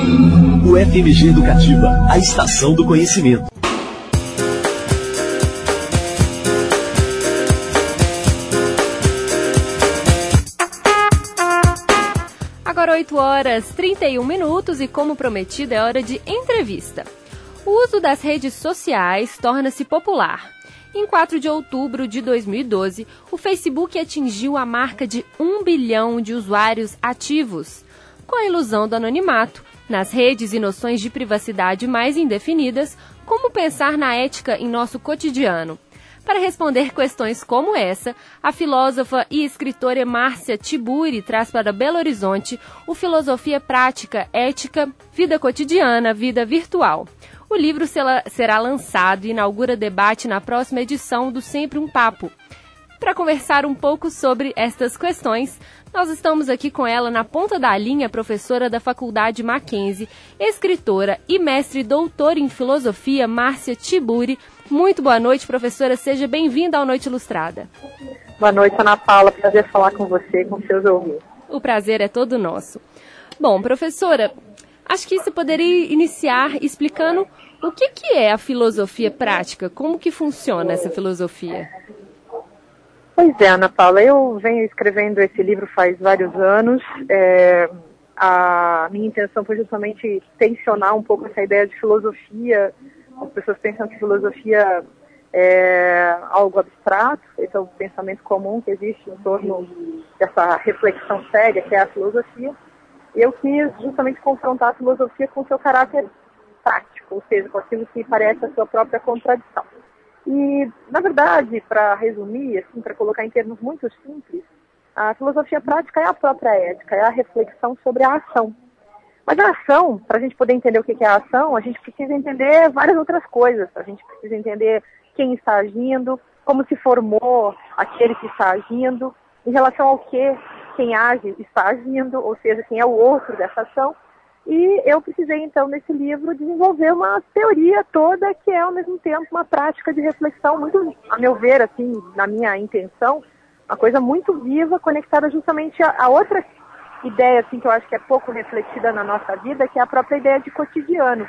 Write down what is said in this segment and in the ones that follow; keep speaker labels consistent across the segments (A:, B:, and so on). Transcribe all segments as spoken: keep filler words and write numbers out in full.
A: O F M G Educativa, a estação do conhecimento.
B: Agora oito horas e trinta e um minutos e, como prometido, é hora de entrevista. O uso das redes sociais torna-se popular. Em quatro de outubro de dois mil e doze, o Facebook atingiu a marca de um bilhão de usuários ativos. Com a ilusão do anonimato, nas redes e noções de privacidade mais indefinidas, como pensar na ética em nosso cotidiano? Para responder questões como essa, a filósofa e escritora Márcia Tiburi traz para Belo Horizonte o Filosofia Prática, Ética, Vida Cotidiana, Vida Virtual. O livro será lançado e inaugura debate na próxima edição do Sempre um Papo. Para conversar um pouco sobre estas questões, nós estamos aqui com ela na ponta da linha, professora da Faculdade Mackenzie, escritora e mestre doutora em filosofia, Márcia Tiburi. Muito boa noite, professora. Seja bem-vinda ao Noite Ilustrada.
C: Boa noite, Ana Paula. Prazer falar com você e com seus ouvintes.
B: O prazer é todo nosso. Bom, professora, acho que você poderia iniciar explicando o que, que é a filosofia prática, como que funciona essa filosofia?
C: Pois é, Ana Paula, eu venho escrevendo esse livro faz vários anos. É, a minha intenção foi justamente tensionar um pouco essa ideia de filosofia. As pessoas pensam que filosofia é algo abstrato, esse é o pensamento comum que existe em torno dessa reflexão séria que é a filosofia. Eu quis justamente confrontar a filosofia com o seu caráter prático, ou seja, com aquilo que parece a sua própria contradição. E, na verdade, para resumir, assim, para colocar em termos muito simples, a filosofia prática é a própria ética, é a reflexão sobre a ação. Mas a ação, para a gente poder entender o que é a ação, a gente precisa entender várias outras coisas. A gente precisa entender quem está agindo, como se formou aquele que está agindo, em relação ao que quem age está agindo, ou seja, quem é o outro dessa ação. E eu precisei, então, nesse livro, desenvolver uma teoria toda que é, ao mesmo tempo, uma prática de reflexão muito, a meu ver, assim, na minha intenção, uma coisa muito viva, conectada justamente a, a outra ideia, assim, que eu acho que é pouco refletida na nossa vida, que é a própria ideia de cotidiano.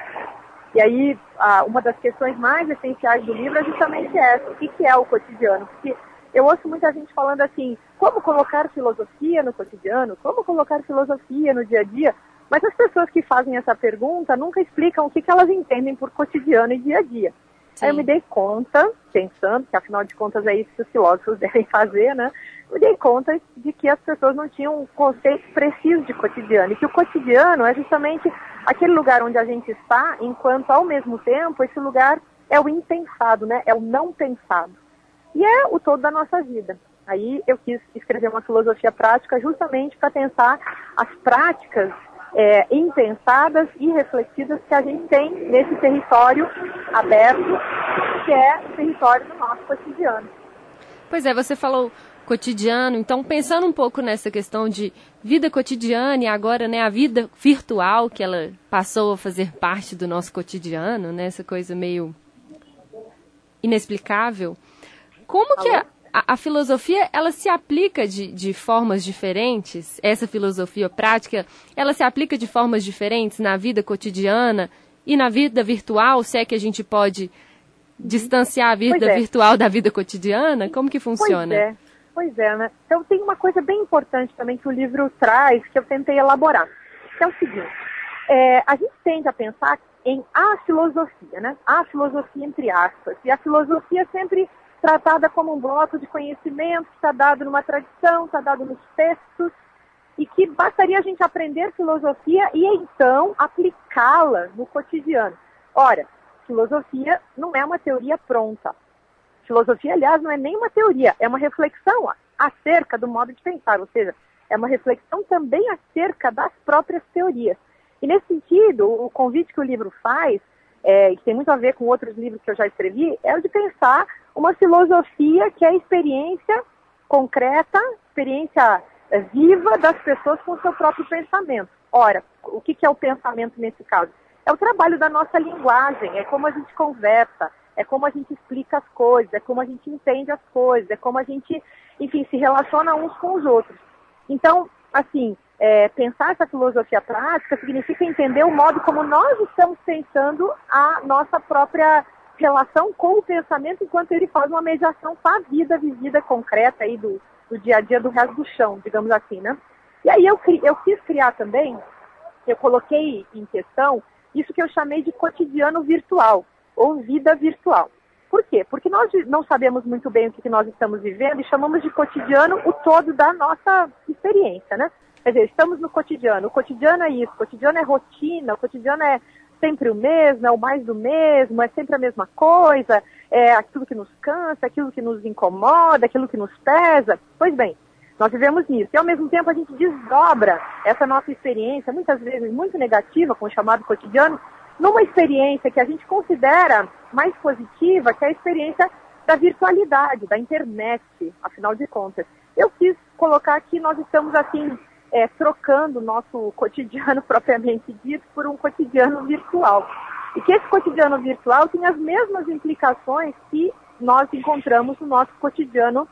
C: E aí, a, uma das questões mais essenciais do livro é justamente essa, o que, que é o cotidiano? Porque eu ouço muita gente falando assim, como colocar filosofia no cotidiano? Como colocar filosofia no dia a dia? Mas as pessoas que fazem essa pergunta nunca explicam o que, que elas entendem por cotidiano e dia a dia. Sim. Aí eu me dei conta, pensando, que afinal de contas é isso que os filósofos devem fazer, né? Me dei conta de que as pessoas não tinham um conceito preciso de cotidiano. E que o cotidiano é justamente aquele lugar onde a gente está, enquanto ao mesmo tempo esse lugar é o impensado, né? É o não pensado. E é o todo da nossa vida. Aí eu quis escrever uma filosofia prática justamente para pensar as práticas É, impensadas e refletidas que a gente tem nesse território aberto, que é o território do nosso cotidiano.
B: Pois é, você falou cotidiano, então pensando um pouco nessa questão de vida cotidiana e agora, né, a vida virtual, que ela passou a fazer parte do nosso cotidiano, né, essa coisa meio inexplicável, como que a, a, a filosofia, ela se aplica de, de formas diferentes? Essa filosofia prática, ela se aplica de formas diferentes na vida cotidiana e na vida virtual? Se é que a gente pode distanciar a vida é. virtual da vida cotidiana? Como que funciona?
C: Pois é, pois é, né? Então tem uma coisa bem importante também que o livro traz, que eu tentei elaborar, que é o seguinte, é, a gente tende a pensar em a filosofia, né? A filosofia entre aspas, e a filosofia sempre tratada como um bloco de conhecimento que está dado numa tradição, está dado nos textos, e que bastaria a gente aprender filosofia e então aplicá-la no cotidiano. Ora, filosofia não é uma teoria pronta. Filosofia, aliás, não é nem uma teoria, é uma reflexão acerca do modo de pensar, ou seja, é uma reflexão também acerca das próprias teorias. E nesse sentido, o convite que o livro faz, é, e que tem muito a ver com outros livros que eu já escrevi, é o de pensar uma filosofia que é a experiência concreta, experiência viva das pessoas com o seu próprio pensamento. Ora, o que é o pensamento nesse caso? É o trabalho da nossa linguagem, é como a gente conversa, é como a gente explica as coisas, é como a gente entende as coisas, é como a gente, enfim, se relaciona uns com os outros. Então, assim, é, pensar essa filosofia prática significa entender o modo como nós estamos pensando a nossa própria relação com o pensamento, enquanto ele faz uma mediação com a vida vivida concreta aí do, do dia a dia, do resto do chão, digamos assim, né? E aí eu, eu quis criar também, eu coloquei em questão isso que eu chamei de cotidiano virtual, ou vida virtual. Por quê? Porque nós não sabemos muito bem o que nós estamos vivendo e chamamos de cotidiano o todo da nossa experiência, né? Quer dizer, estamos no cotidiano. O cotidiano é isso, o cotidiano é rotina, o cotidiano é sempre o mesmo, é o mais do mesmo, é sempre a mesma coisa, é aquilo que nos cansa, aquilo que nos incomoda, aquilo que nos pesa. Pois bem, nós vivemos isso. E ao mesmo tempo a gente desdobra essa nossa experiência, muitas vezes muito negativa, com o chamado cotidiano, numa experiência que a gente considera mais positiva, que é a experiência da virtualidade, da internet, afinal de contas. Eu quis colocar que nós estamos, assim, é, trocando o nosso cotidiano propriamente dito por um cotidiano virtual. E que esse cotidiano virtual tem as mesmas implicações que nós encontramos no nosso cotidiano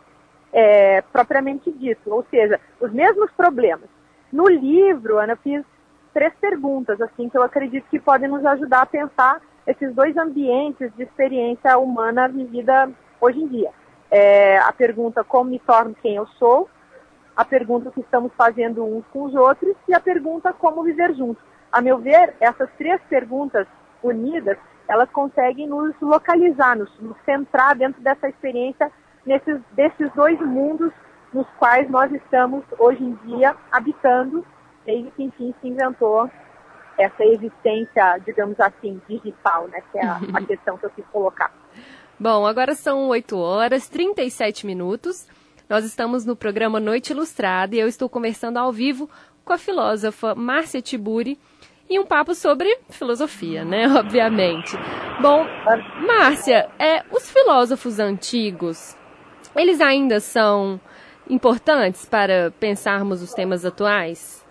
C: é, propriamente dito, ou seja, os mesmos problemas. No livro, Ana, eu fiz três perguntas, assim, que eu acredito que podem nos ajudar a pensar esses dois ambientes de experiência humana vivida hoje em dia. É, a pergunta como me torno quem eu sou, a pergunta que estamos fazendo uns com os outros e a pergunta como viver juntos. A meu ver, essas três perguntas unidas, elas conseguem nos localizar, nos, nos centrar dentro dessa experiência, nesses, desses dois mundos nos quais nós estamos hoje em dia habitando, desde que, enfim, se inventou essa existência, digamos assim, digital, né, que é a, a questão que eu quis colocar.
B: Bom, agora são oito horas e trinta e sete minutos. Nós estamos no programa Noite Ilustrada e eu estou conversando ao vivo com a filósofa Márcia Tiburi e um papo sobre filosofia, né, obviamente. Bom, Márcia, é, os filósofos antigos, eles ainda são importantes para pensarmos os temas atuais?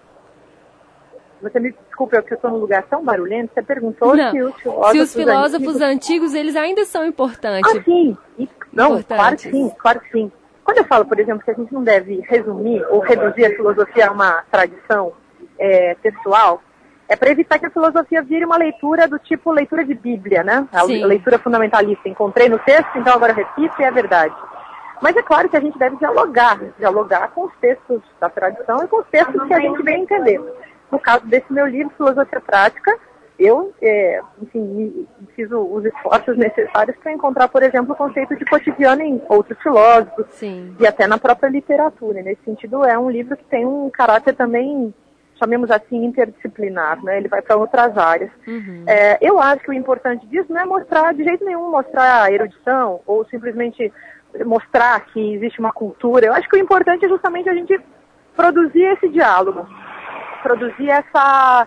C: Você me desculpe, é que eu estou num lugar tão barulhento, você perguntou
B: Não,
C: se os filósofos,
B: se os filósofos
C: antigos...
B: antigos, eles ainda são importantes.
C: Ah, sim. Não,
B: importantes.
C: Claro que sim, claro que sim. Quando eu falo, por exemplo, que a gente não deve resumir ou reduzir a filosofia a uma tradição é, textual, é para evitar que a filosofia vire uma leitura do tipo leitura de Bíblia, né? A
B: Sim.
C: leitura fundamentalista. Encontrei no texto, então agora repito e é verdade. Mas é claro que a gente deve dialogar, dialogar com os textos da tradição e com os textos que a gente vem entender. No caso desse meu livro, Filosofia Prática, eu, é, enfim, fiz os esforços necessários para encontrar, por exemplo, o conceito de cotidiano em outros filósofos.
B: Sim.
C: E até na própria literatura. Nesse sentido, é um livro que tem um caráter também, chamemos assim, interdisciplinar, né? Ele vai para outras áreas.
B: Uhum.
C: É, eu acho que o importante disso não é mostrar, de jeito nenhum, mostrar a erudição ou simplesmente mostrar que existe uma cultura. Eu acho que o importante é justamente a gente produzir esse diálogo, produzir essa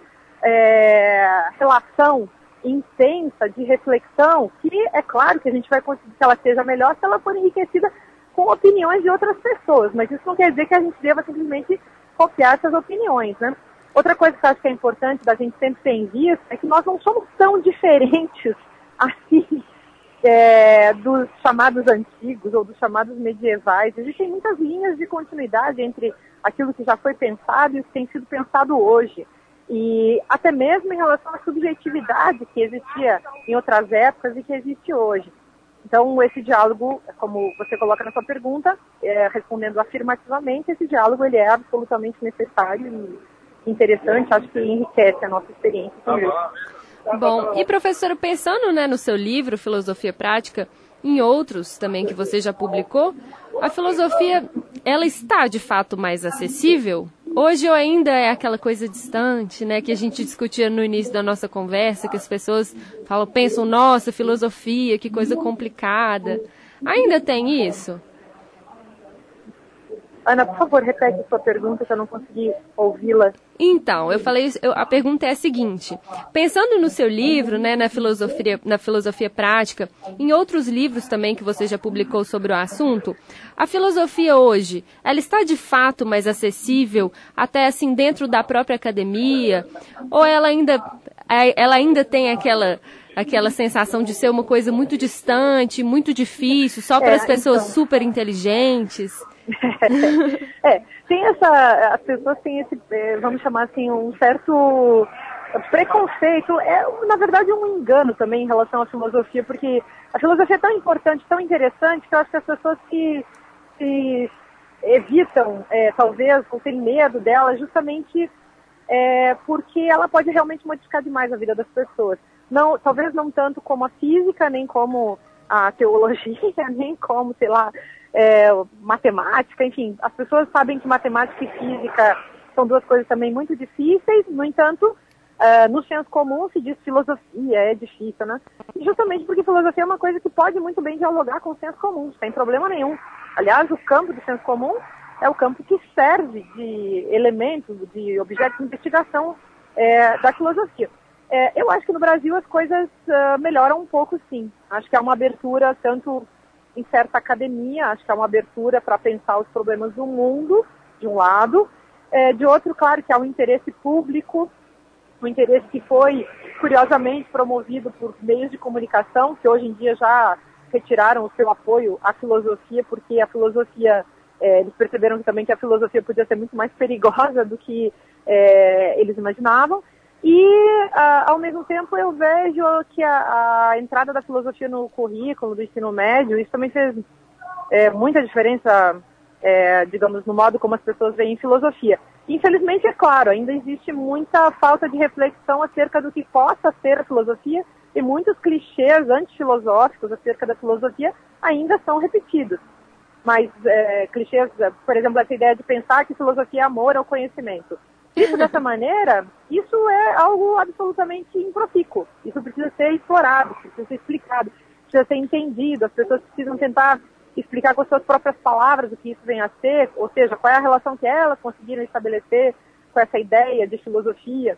C: é, relação intensa de reflexão, que é claro que a gente vai conseguir que ela seja melhor se ela for enriquecida com opiniões de outras pessoas, mas isso não quer dizer que a gente deva simplesmente copiar essas opiniões, né? Outra coisa que eu acho que é importante da gente sempre ter em vista é que nós não somos tão diferentes assim é, dos chamados antigos ou dos chamados medievais. Existem muitas linhas de continuidade entre aquilo que já foi pensado e o que tem sido pensado hoje. E até mesmo em relação à subjetividade que existia em outras épocas e que existe hoje. Então, esse diálogo, como você coloca na sua pergunta, é, respondendo afirmativamente, esse diálogo ele é absolutamente necessário e interessante, acho que enriquece a nossa experiência também.
B: Bom, e professora, pensando, né, no seu livro, Filosofia Prática, em outros também que você já publicou, a filosofia, ela está de fato mais acessível? Hoje ou ainda é aquela coisa distante, né, que a gente discutia no início da nossa conversa, que as pessoas falam, pensam, nossa, filosofia, que coisa complicada. Ainda tem isso?
C: Ana, por favor, repete a sua pergunta, que eu não consegui ouvi-la.
B: Então, eu falei, eu, a pergunta é a seguinte, pensando no seu livro, né, na filosofia, na filosofia prática, em outros livros também que você já publicou sobre o assunto, a filosofia hoje, ela está de fato mais acessível, até assim dentro da própria academia, ou ela ainda, ela ainda tem aquela, aquela sensação de ser uma coisa muito distante, muito difícil, só para
C: é,
B: as pessoas
C: então...
B: super inteligentes?
C: É, tem essa, as pessoas têm esse, vamos chamar assim, um certo preconceito, é na verdade um engano também em relação à filosofia, porque a filosofia é tão importante, tão interessante, que eu acho que as pessoas que se evitam, é, talvez, ou têm medo dela, justamente é, porque ela pode realmente modificar demais a vida das pessoas. Não, talvez não tanto como a física, nem como a teologia, nem como, sei lá, é, matemática, enfim. As pessoas sabem que matemática e física são duas coisas também muito difíceis, no entanto, Uh, no senso comum se diz filosofia, é difícil, né? E justamente porque filosofia é uma coisa que pode muito bem dialogar com o senso comum, sem problema nenhum. Aliás, o campo do senso comum é o campo que serve de elementos, de objetos de investigação é, da filosofia. É, eu acho que no Brasil as coisas uh, melhoram um pouco, sim. Acho que há uma abertura, tanto em certa academia, acho que há uma abertura para pensar os problemas do mundo, de um lado. É, de outro, claro, que há um interesse público, um interesse que foi, curiosamente, promovido por meios de comunicação, que hoje em dia já retiraram o seu apoio à filosofia, porque a filosofia, é, eles perceberam também que a filosofia podia ser muito mais perigosa do que é, eles imaginavam. E, a, ao mesmo tempo, eu vejo que a, a entrada da filosofia no currículo do ensino médio, isso também fez é, muita diferença, é, digamos, no modo como as pessoas veem filosofia. Infelizmente, é claro, ainda existe muita falta de reflexão acerca do que possa ser a filosofia e muitos clichês antifilosóficos acerca da filosofia ainda são repetidos. Mas é, clichês, por exemplo, essa ideia de pensar que filosofia é amor ao conhecimento. Isso dessa maneira, isso é algo absolutamente improfícuo. Isso precisa ser explorado, precisa ser explicado, precisa ser entendido. As pessoas precisam tentar explicar com as suas próprias palavras o que isso vem a ser, ou seja, qual é a relação que elas conseguiram estabelecer com essa ideia de filosofia.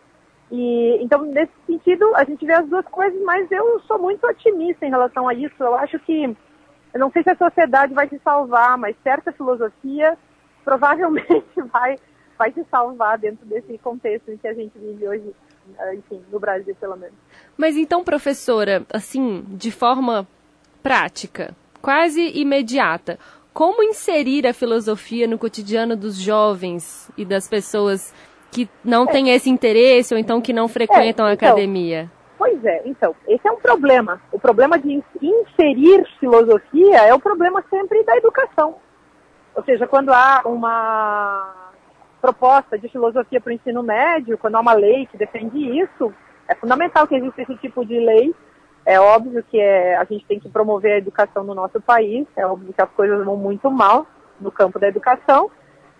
C: E então, nesse sentido, a gente vê as duas coisas, mas eu sou muito otimista em relação a isso. Eu acho que, eu não sei se a sociedade vai se salvar, mas certa filosofia provavelmente vai, vai se salvar dentro desse contexto em que a gente vive hoje, enfim, no Brasil, pelo menos.
B: Mas então, professora, assim, de forma prática, quase imediata, como inserir a filosofia no cotidiano dos jovens e das pessoas que não é. têm esse interesse ou então que não frequentam é, então, a academia?
C: Pois é, então, esse é um problema. O problema de inserir filosofia é o problema sempre da educação. Ou seja, quando há uma proposta de filosofia para o ensino médio, quando há uma lei que defende isso, é fundamental que exista esse tipo de lei. É óbvio que é, a gente tem que promover a educação no nosso país, é óbvio que as coisas vão muito mal no campo da educação,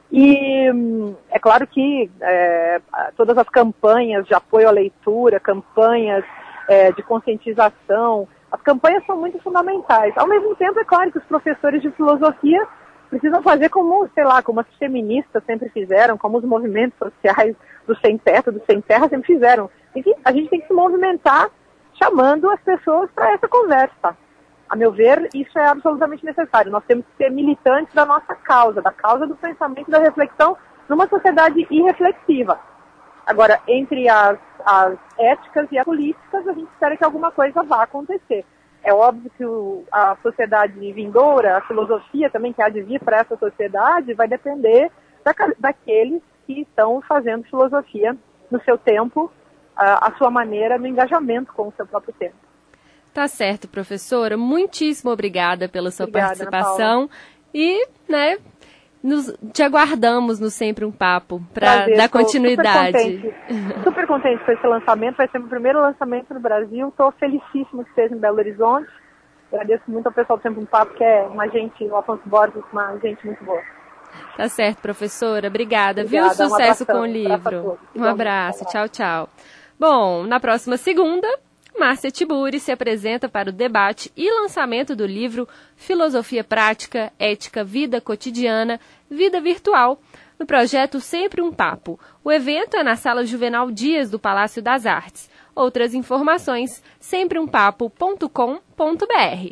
C: e hum, é claro que é, todas as campanhas de apoio à leitura, campanhas é, de conscientização, as campanhas são muito fundamentais. Ao mesmo tempo, é claro que os professores de filosofia precisam fazer como, sei lá, como as feministas sempre fizeram, como os movimentos sociais do sem teto, do sem terra sempre fizeram. Enfim, a gente tem que se movimentar chamando as pessoas para essa conversa. A meu ver, isso é absolutamente necessário. Nós temos que ser militantes da nossa causa, da causa do pensamento e da reflexão numa sociedade irreflexiva. Agora, entre as, as éticas e as políticas, a gente espera que alguma coisa vá acontecer. É óbvio que o, a sociedade vindoura, a filosofia também que há de vir para essa sociedade, vai depender da, daqueles que estão fazendo filosofia no seu tempo, a sua maneira, no engajamento com o seu próprio tempo.
B: Tá certo, professora. Muitíssimo obrigada pela sua obrigada, participação. E, né, nos, te aguardamos no Sempre um Papo para dar continuidade.
C: Super contente. super contente com esse lançamento. Vai ser o meu primeiro lançamento no Brasil. Estou felicíssima que esteja em Belo Horizonte. Agradeço muito ao pessoal do Sempre um Papo, que é uma gente, o Afonso Borges, uma gente muito boa.
B: Tá certo, professora. Obrigada. Obrigada. Viu? Sucesso um com o livro. Um abraço. Tchau, tchau. Bom, na próxima segunda, Márcia Tiburi se apresenta para o debate e lançamento do livro Filosofia Prática, Ética, Vida Cotidiana, Vida Virtual, no projeto Sempre um Papo. O evento é na Sala Juvenal Dias do Palácio das Artes. Outras informações, sempre um papo ponto com ponto b r.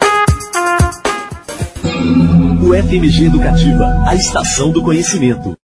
A: U F M G Educativa, a estação do conhecimento.